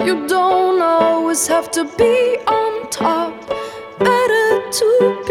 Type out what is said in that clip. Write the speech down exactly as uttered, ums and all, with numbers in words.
You don't always have to be on top. Better to